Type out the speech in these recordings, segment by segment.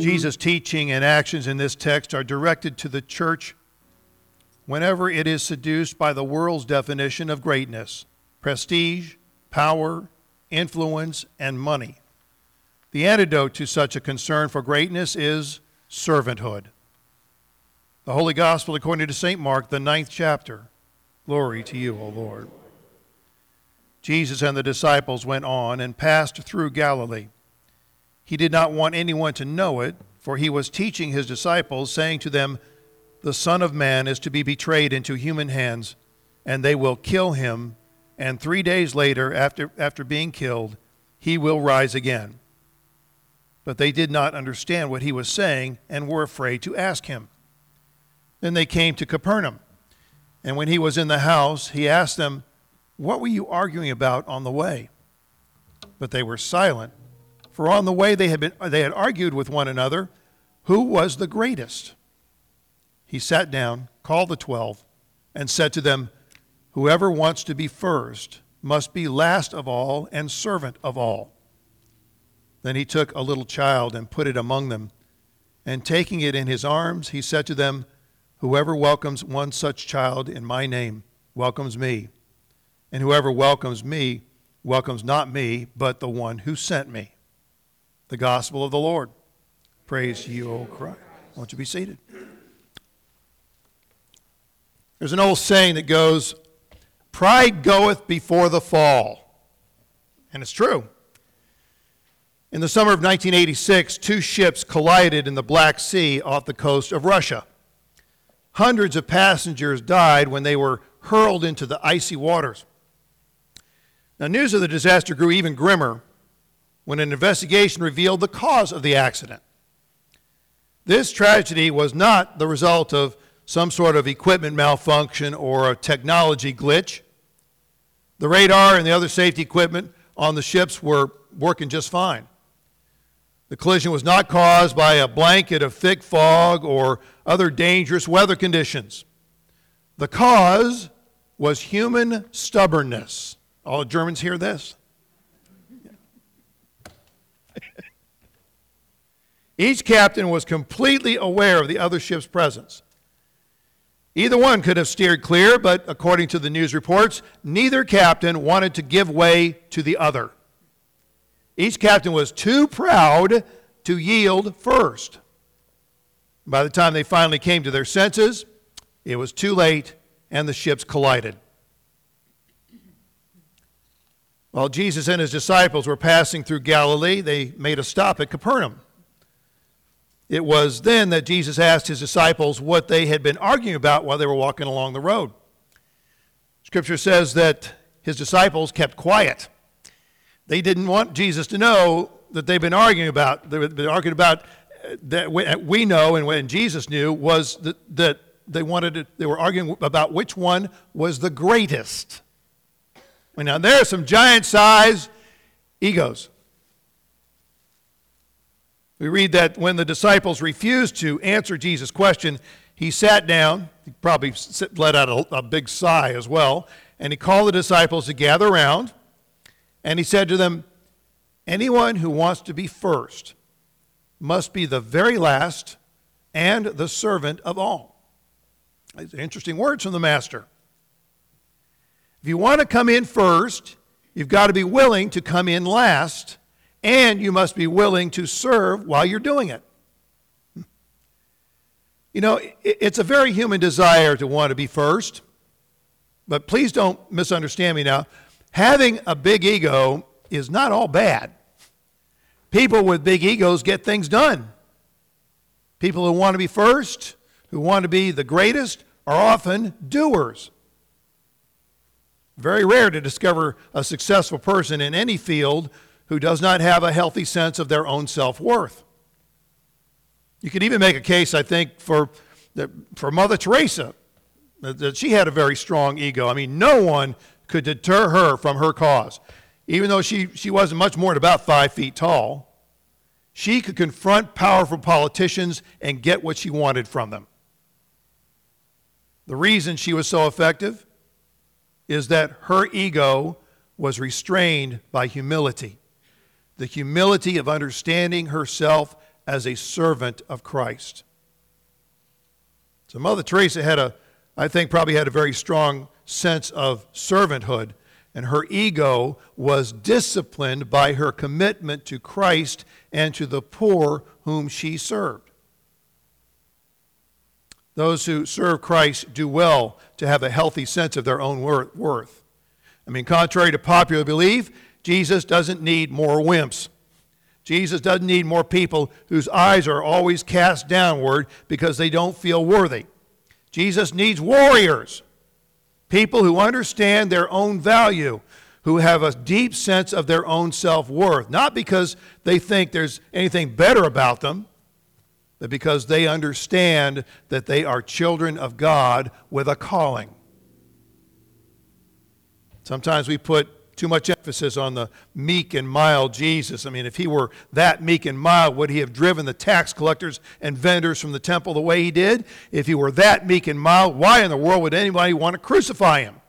Jesus' teaching and actions in this text are directed to the church whenever it is seduced by the world's definition of greatness, prestige, power, influence, and money. The antidote to such a concern for greatness is servanthood. The Holy Gospel according to St. Mark, the 9th chapter. Glory to you, O Lord. Jesus and the disciples went on and passed through Galilee. He did not want anyone to know it, for he was teaching his disciples, saying to them, "The Son of Man is to be betrayed into human hands, and they will kill him, and 3 days later, after being killed, he will rise again." But they did not understand what he was saying and were afraid to ask him. Then they came to Capernaum, and when he was in the house, he asked them, "What were you arguing about on the way?" But they were silent, for on the way they had argued with one another, who was the greatest. He sat down, called the 12, and said to them, "Whoever wants to be first must be last of all and servant of all." Then he took a little child and put it among them, and taking it in his arms, he said to them, "Whoever welcomes one such child in my name welcomes me, and whoever welcomes me welcomes not me, but the one who sent me." The Gospel of the Lord. Praise to you, O Christ. Won't you be seated? There's an old saying that goes, "Pride goeth before the fall." And it's true. In the summer of 1986, 2 ships collided in the Black Sea off the coast of Russia. Hundreds of passengers died when they were hurled into the icy waters. Now, news of the disaster grew even grimmer when an investigation revealed the cause of the accident. This tragedy was not the result of some sort of equipment malfunction or a technology glitch. The radar and the other safety equipment on the ships were working just fine. The collision was not caused by a blanket of thick fog or other dangerous weather conditions. The cause was human stubbornness. All the Germans hear this? Each captain was completely aware of the other ship's presence. Either one could have steered clear, but according to the news reports, neither captain wanted to give way to the other. Each captain was too proud to yield first. By the time they finally came to their senses, it was too late and the ships collided. While Jesus and his disciples were passing through Galilee, they made a stop at Capernaum. It was then that Jesus asked his disciples what they had been arguing about while they were walking along the road. Scripture says that his disciples kept quiet. They didn't want Jesus to know that they've been arguing about. They've been arguing about that we know and when Jesus knew was that they were arguing about which one was the greatest. Now there are some giant-sized egos. We read that when the disciples refused to answer Jesus' question, he sat down. He probably let out a big sigh as well, and he called the disciples to gather around. And he said to them, "Anyone who wants to be first must be the very last and the servant of all." These are interesting words from the Master. If you want to come in first, you've got to be willing to come in last, and you must be willing to serve while you're doing it. You know, it's a very human desire to want to be first, but please don't misunderstand me now. Having a big ego is not all bad. People with big egos get things done. People who want to be first, who want to be the greatest, are often doers. Very rare to discover a successful person in any field who does not have a healthy sense of their own self-worth. You could even make a case, I think, for Mother Teresa, that she had a very strong ego. I mean, no one could deter her from her cause. Even though she wasn't much more than about 5 feet tall, she could confront powerful politicians and get what she wanted from them. The reason she was so effective is that her ego was restrained by humility. The humility of understanding herself as a servant of Christ. So Mother Teresa probably had a very strong sense of servanthood, and her ego was disciplined by her commitment to Christ and to the poor whom she served. Those who serve Christ do well to have a healthy sense of their own worth. I mean, contrary to popular belief, Jesus doesn't need more wimps. Jesus doesn't need more people whose eyes are always cast downward because they don't feel worthy. Jesus needs warriors, people who understand their own value, who have a deep sense of their own self-worth, not because they think there's anything better about them, but because they understand that they are children of God with a calling. Sometimes we put too much emphasis on the meek and mild Jesus. I mean, if he were that meek and mild, would he have driven the tax collectors and vendors from the temple the way he did? If he were that meek and mild, why in the world would anybody want to crucify him?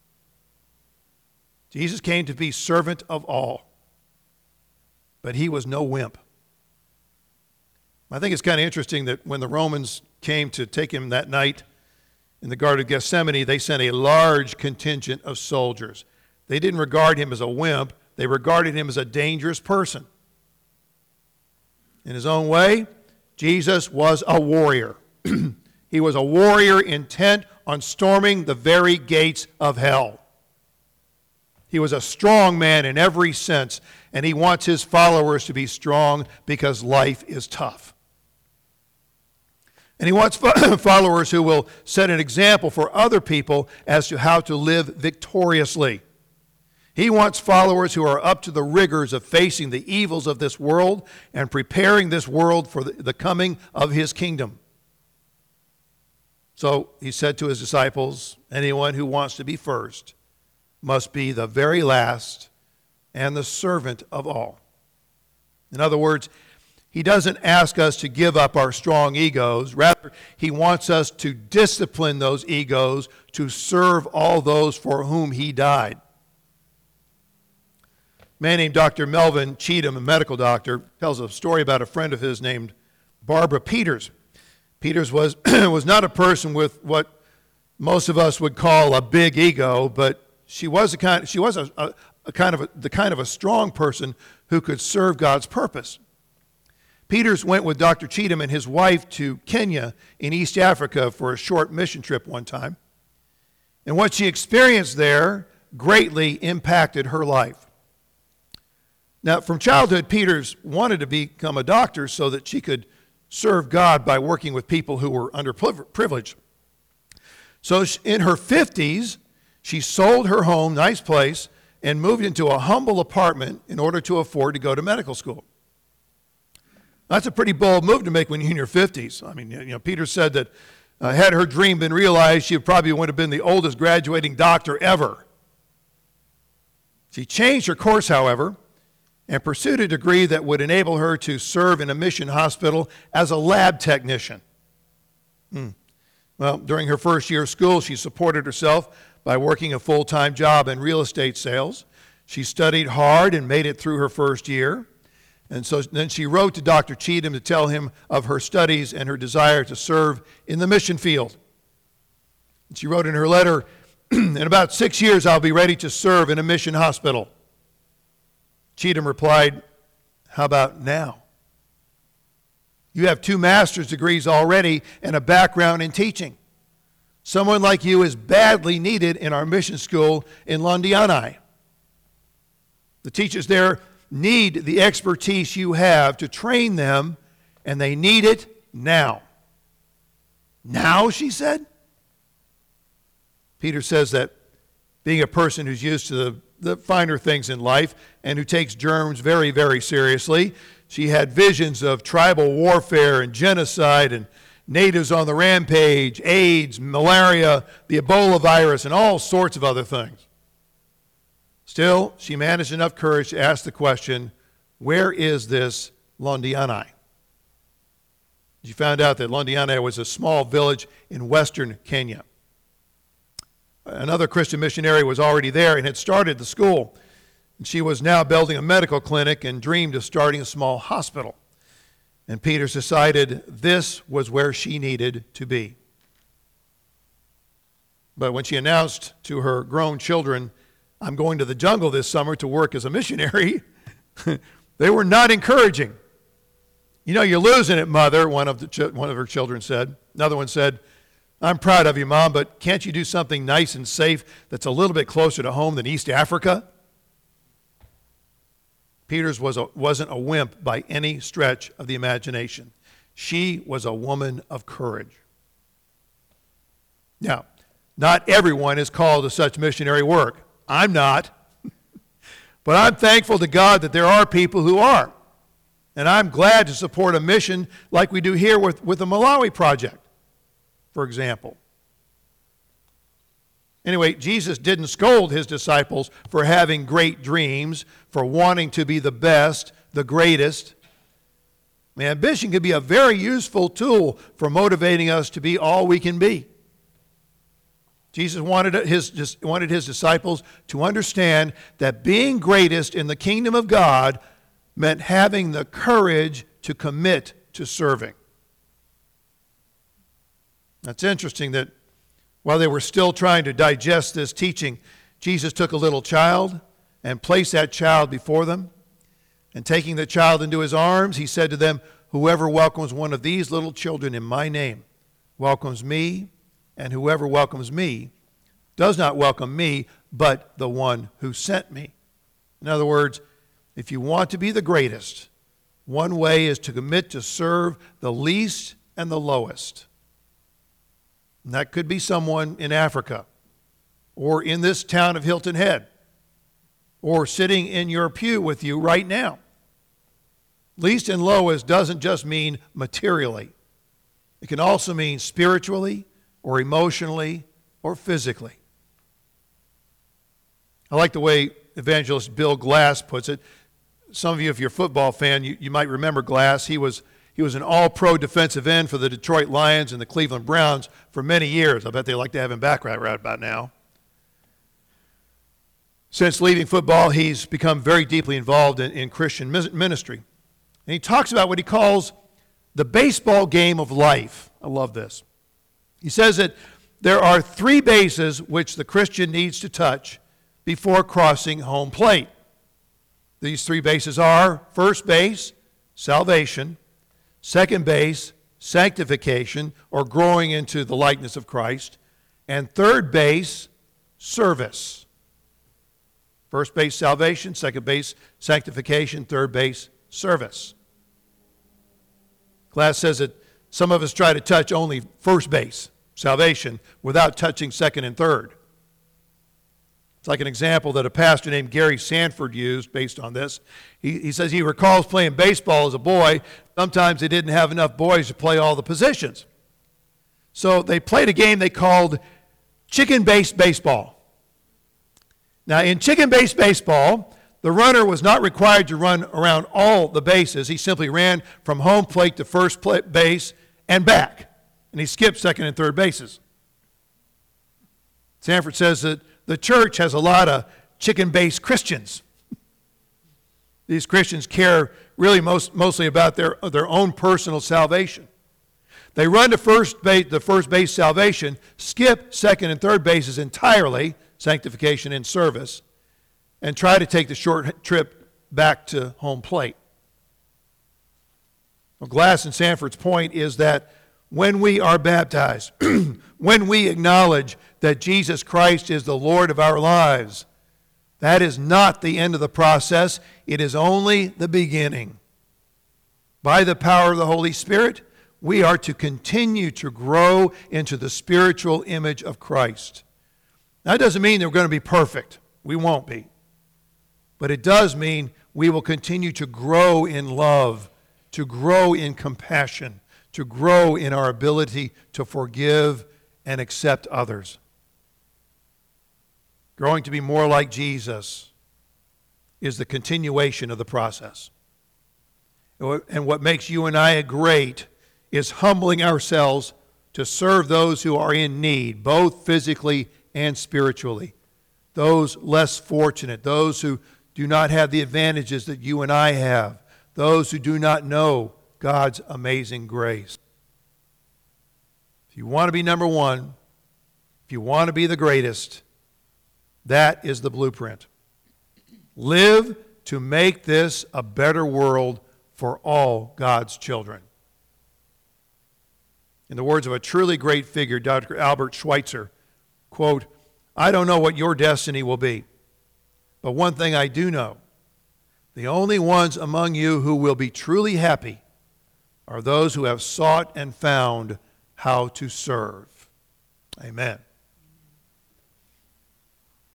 Jesus came to be servant of all, but he was no wimp. I think it's kind of interesting that when the Romans came to take him that night in the Garden of Gethsemane, they sent a large contingent of soldiers. They didn't regard him as a wimp. They regarded him as a dangerous person. In his own way, Jesus was a warrior. He was a warrior intent on storming the very gates of hell. He was a strong man in every sense, and he wants his followers to be strong because life is tough. And he wants followers who will set an example for other people as to how to live victoriously. He wants followers who are up to the rigors of facing the evils of this world and preparing this world for the coming of his kingdom. So he said to his disciples, anyone who wants to be first must be the very last and the servant of all. In other words, he doesn't ask us to give up our strong egos. Rather, he wants us to discipline those egos to serve all those for whom he died. A man named Dr. Melvin Cheatham, a medical doctor, tells a story about a friend of his named Barbara Peters. Peters was not a person with what most of us would call a big ego, but she was the kind of a strong person who could serve God's purpose. Peters went with Dr. Cheatham and his wife to Kenya in East Africa for a short mission trip one time. And what she experienced there greatly impacted her life. Now, from childhood, Peters wanted to become a doctor so that she could serve God by working with people who were underprivileged. So in her 50s, she sold her home, nice place, and moved into a humble apartment in order to afford to go to medical school. That's a pretty bold move to make when you're in your 50s. I mean, Peter said that had her dream been realized, she probably would have been the oldest graduating doctor ever. She changed her course, however, and pursued a degree that would enable her to serve in a mission hospital as a lab technician. Well, during her first year of school, she supported herself by working a full-time job in real estate sales. She studied hard and made it through her first year. And so then she wrote to Dr. Cheatham to tell him of her studies and her desire to serve in the mission field. And she wrote in her letter, in about 6 years, I'll be ready to serve in a mission hospital. Cheatham replied, how about now? You have 2 master's degrees already and a background in teaching. Someone like you is badly needed in our mission school in Londiani. The teachers there need the expertise you have to train them, and they need it now. Now, she said? Peter says that being a person who's used to the finer things in life and who takes germs very, very seriously, she had visions of tribal warfare and genocide and natives on the rampage, AIDS, malaria, the Ebola virus, and all sorts of other things. Still, she managed enough courage to ask the question, where is this Londiani? She found out that Londiani was a small village in western Kenya. Another Christian missionary was already there and had started the school. And she was now building a medical clinic and dreamed of starting a small hospital. And Peter decided this was where she needed to be. But when she announced to her grown children, I'm going to the jungle this summer to work as a missionary, they were not encouraging. You know, you're losing it, Mother, one of her children said. Another one said, I'm proud of you, Mom, but can't you do something nice and safe that's a little bit closer to home than East Africa? Peter's wasn't a wimp by any stretch of the imagination. She was a woman of courage. Now, not everyone is called to such missionary work. I'm not. But I'm thankful to God that there are people who are. And I'm glad to support a mission like we do here with the Malawi Project, for example. Anyway, Jesus didn't scold his disciples for having great dreams, for wanting to be the best, the greatest. Ambition can be a very useful tool for motivating us to be all we can be. Jesus wanted his disciples to understand that being greatest in the kingdom of God meant having the courage to commit to serving. That's interesting that while they were still trying to digest this teaching, Jesus took a little child and placed that child before them. And taking the child into his arms, he said to them, whoever welcomes one of these little children in my name welcomes me, and whoever welcomes me does not welcome me, but the one who sent me. In other words, if you want to be the greatest, one way is to commit to serve the least and the lowest. And that could be someone in Africa, or in this town of Hilton Head, or sitting in your pew with you right now. Least and lowest doesn't just mean materially. It can also mean spiritually, or emotionally, or physically. I like the way evangelist Bill Glass puts it. Some of you, if you're a football fan, you might remember Glass. He was an all-pro defensive end for the Detroit Lions and the Cleveland Browns for many years. I bet they like to have him back right about now. Since leaving football, he's become very deeply involved in Christian ministry. And he talks about what he calls the baseball game of life. I love this. He says that there are 3 bases which the Christian needs to touch before crossing home plate. These 3 bases are first base, salvation; second base, sanctification, or growing into the likeness of Christ; and third base, service. First base, salvation; second base, sanctification; third base, service. Glass says that some of us try to touch only first base, salvation, without touching second and third. It's like an example that a pastor named Gary Sanford used based on this. He says he recalls playing baseball as a boy. Sometimes they didn't have enough boys to play all the positions. So they played a game they called chicken-based baseball. Now, in chicken-based baseball, the runner was not required to run around all the bases. He simply ran from home plate to first base and back. And he skipped second and third bases. Sanford says that the church has a lot of chicken-based Christians. These Christians care really mostly about their own personal salvation. They run to the first base salvation, skip second and third bases entirely, sanctification and service, and try to take the short trip back to home plate. Well, Glass and Sanford's point is that when we are baptized, when we acknowledge that Jesus Christ is the Lord of our lives, that is not the end of the process. It is only the beginning. By the power of the Holy Spirit, we are to continue to grow into the spiritual image of Christ. That doesn't mean that we're going to be perfect. We won't be. But it does mean we will continue to grow in love, to grow in compassion, to grow in our ability to forgive and accept others. Growing to be more like Jesus is the continuation of the process. And what makes you and I great is humbling ourselves to serve those who are in need, both physically and spiritually. Those less fortunate, those who do not have the advantages that you and I have, those who do not know God's amazing grace. If you want to be number one, if you want to be the greatest, that is the blueprint. Live to make this a better world for all God's children. In the words of a truly great figure, Dr. Albert Schweitzer, quote, "I don't know what your destiny will be, but one thing I do know, the only ones among you who will be truly happy are those who have sought and found how to serve." Amen.